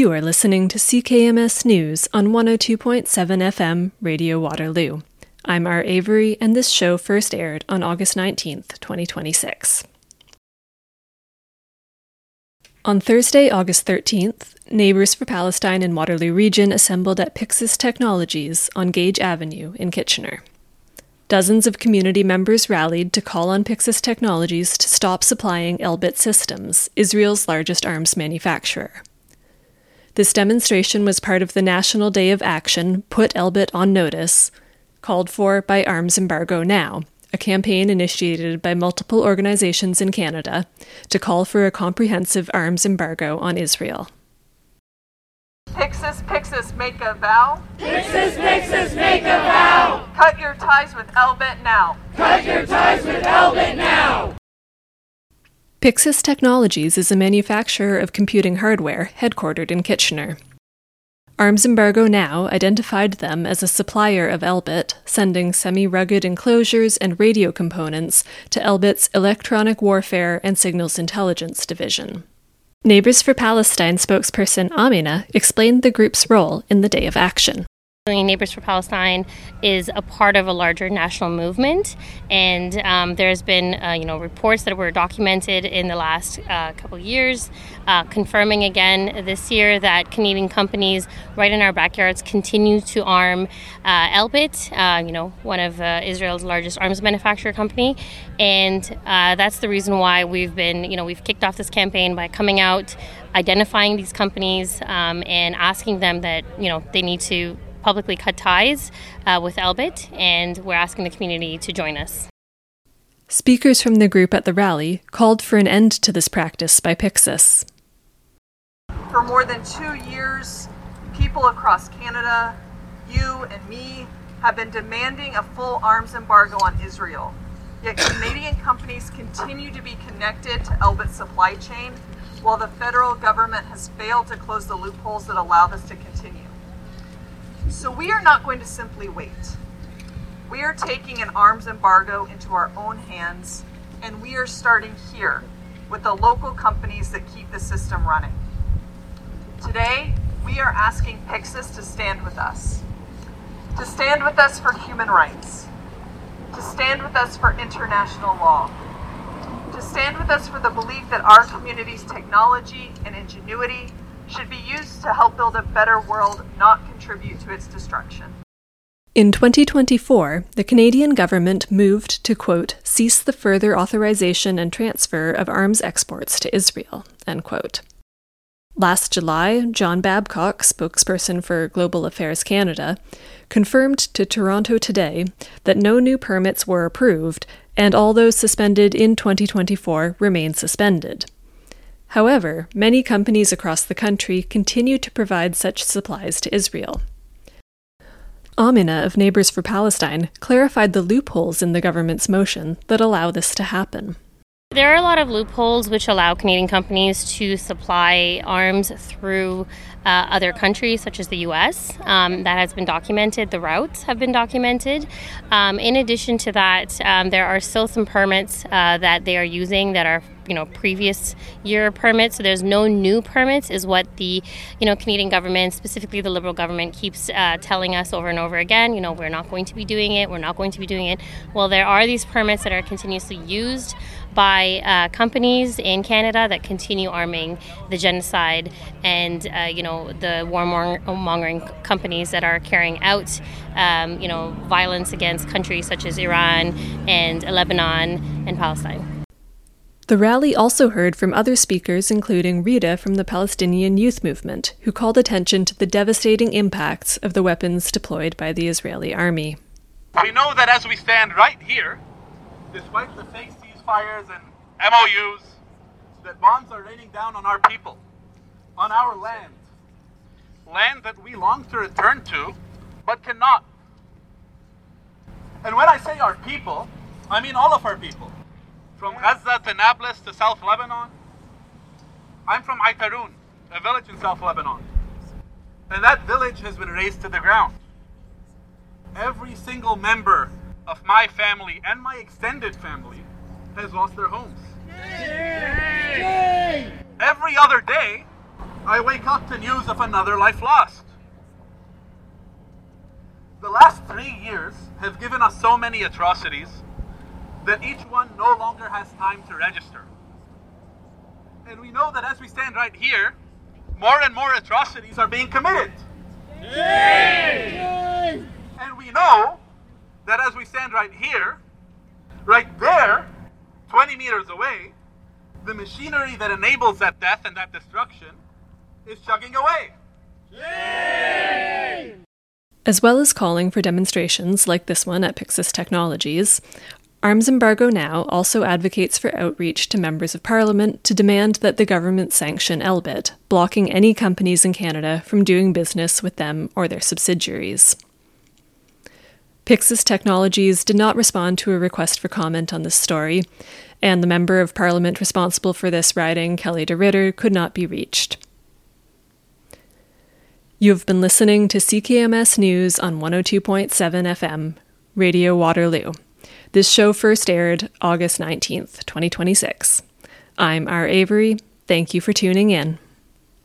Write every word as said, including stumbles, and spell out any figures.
You are listening to C K M S News on one oh two point seven F M Radio Waterloo. I'm R. Avery, and this show first aired on August nineteenth, twenty twenty-six. On Thursday, August thirteenth, Neighbours for Palestine in Waterloo Region assembled at Pyxis Technologies on Gage Avenue in Kitchener. Dozens of community members rallied to call on Pyxis Technologies to stop supplying Elbit Systems, Israel's largest arms manufacturer. This demonstration was part of the National Day of Action, Put Elbit on Notice, called for by Arms Embargo Now, a campaign initiated by multiple organizations in Canada to call for a comprehensive arms embargo on Israel. Pyxis, Pyxis, make a vow. Pyxis, Pyxis, make a vow. Cut your ties with Elbit now. Cut your ties with Elbit now. Pyxis Technologies is a manufacturer of computing hardware headquartered in Kitchener. Arms Embargo Now identified them as a supplier of Elbit, sending semi-rugged enclosures and radio components to Elbit's Electronic Warfare and Signals Intelligence Division. Neighbours for Palestine spokesperson Amina explained the group's role in the Day of Action. Neighbours for Palestine is a part of a larger national movement, and um, there's been uh, you know reports that were documented in the last uh, couple of years, uh, confirming again this year that Canadian companies right in our backyards continue to arm uh, Elbit, uh, you know one of uh, Israel's largest arms manufacturer company, and uh, that's the reason why we've been you know we've kicked off this campaign by coming out, identifying these companies, um, and asking them that you know they need to publicly cut ties uh, with Elbit, and we're asking the community to join us. Speakers from the group at the rally called for an end to this practice by Pyxis. For more than two years, people across Canada, you and me, have been demanding a full arms embargo on Israel. Yet Canadian companies continue to be connected to Elbit's supply chain, while the federal government has failed to close the loopholes that allow this to continue. So we are not going to simply wait. We are taking an arms embargo into our own hands, and we are starting here with the local companies that keep the system running. Today, we are asking Pyxis to stand with us. To stand with us for human rights. To stand with us for international law. To stand with us for the belief that our community's technology and ingenuity should be used to help build a better world, not contribute to its destruction. In twenty twenty-four, the Canadian government moved to, quote, cease the further authorization and transfer of arms exports to Israel, end quote. Last July, John Babcock, spokesperson for Global Affairs Canada, confirmed to Toronto Today that no new permits were approved, and all those suspended in twenty twenty-four remain suspended. However, many companies across the country continue to provide such supplies to Israel. Amina of Neighbours for Palestine clarified the loopholes in the government's motion that allow this to happen. There are a lot of loopholes which allow Canadian companies to supply arms through uh, other countries, such as the U S. Um, that has been documented. The routes have been documented. Um, in addition to that, um, there are still some permits uh, that they are using that are you know, previous year permits. So there's no new permits is what the, you know, Canadian government, specifically the Liberal government, keeps uh, telling us over and over again. You know, we're not going to be doing it. We're not going to be doing it. Well, there are these permits that are continuously used by uh, companies in Canada that continue arming the genocide and, uh, you know, the warmongering companies that are carrying out, um, you know, violence against countries such as Iran and Lebanon and Palestine. The rally also heard from other speakers, including Rita from the Palestinian Youth Movement, who called attention to the devastating impacts of the weapons deployed by the Israeli army. We know that as we stand right here, despite the fake ceasefires and M O Us, that bombs are raining down on our people, on our land, land that we long to return to, but cannot. And when I say our people, I mean all of our people. From Gaza to Nablus to South Lebanon. I'm from Aitarun, a village in South Lebanon. And that village has been razed to the ground. Every single member of my family and my extended family has lost their homes. Yay! Every other day, I wake up to news of another life lost. The last three years have given us so many atrocities that each one no longer has time to register. And we know that as we stand right here, more and more atrocities are being committed. Yay! And we know that as we stand right here, right there, twenty meters away, the machinery that enables that death and that destruction is chugging away. Yay! As well as calling for demonstrations like this one at Pyxis Technologies, Arms Embargo Now also advocates for outreach to members of Parliament to demand that the government sanction Elbit, blocking any companies in Canada from doing business with them or their subsidiaries. Pyxis Technologies did not respond to a request for comment on this story, and the Member of Parliament responsible for this riding, Kelly de Ritter, could not be reached. You have been listening to C K M S News on one oh two point seven F M, Radio Waterloo. This show first aired August nineteenth, twenty twenty-six. I'm R. Avery. Thank you for tuning in.